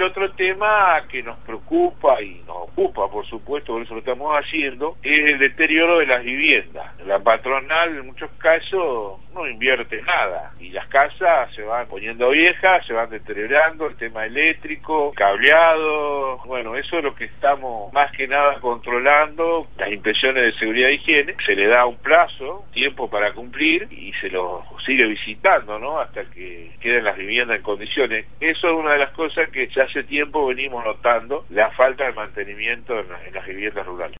otro tema que nos preocupa y nos ocupa, por supuesto, por eso lo estamos haciendo, es el deterioro de las viviendas. La patronal en muchos casos no invierte nada y las casas se van poniendo viejas, se van deteriorando, el tema eléctrico, cableado, bueno, eso es lo que estamos más que nada controlando, las inspecciones de seguridad e higiene, se le da un plazo, tiempo para cumplir y se lo sigue visitando, ¿no? Hasta que queden las viviendas en condiciones. Eso es una de las cosas que ya hace tiempo venimos notando, la falta de mantenimiento en las viviendas rurales.